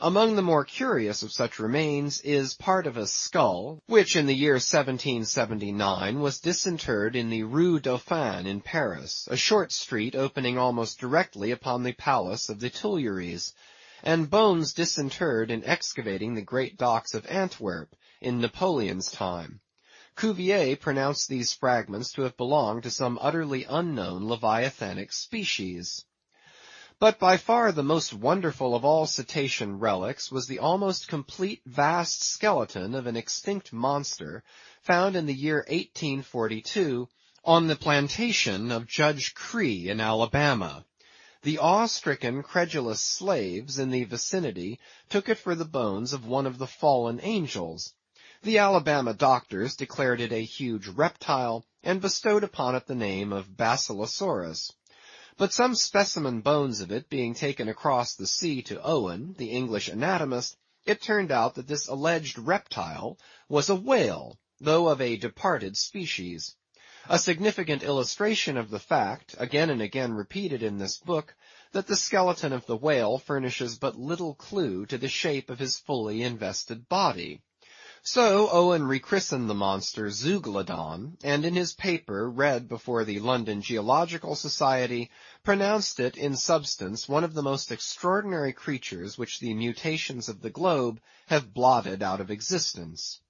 Among the more curious of such remains is part of a skull, which in the year 1779 was disinterred in the Rue Dauphine in Paris, a short street opening almost directly upon the palace of the Tuileries, and bones disinterred in excavating the great docks of Antwerp in Napoleon's time. Cuvier pronounced these fragments to have belonged to some utterly unknown leviathanic species. But by far the most wonderful of all cetacean relics was the almost complete vast skeleton of an extinct monster found in the year 1842 on the plantation of Judge Creagh in Alabama. The awe-stricken, credulous slaves in the vicinity took it for the bones of one of the fallen angels. The Alabama doctors declared it a huge reptile, and bestowed upon it the name of Basilosaurus. But some specimen bones of it being taken across the sea to Owen, the English anatomist, it turned out that this alleged reptile was a whale, though of a departed species. A significant illustration of the fact, again and again repeated in this book, that the skeleton of the whale furnishes but little clue to the shape of his fully invested body. So Owen rechristened the monster Zeuglodon, and in his paper read before the London Geological Society, pronounced it in substance one of the most extraordinary creatures which the mutations of the globe have blotted out of existence.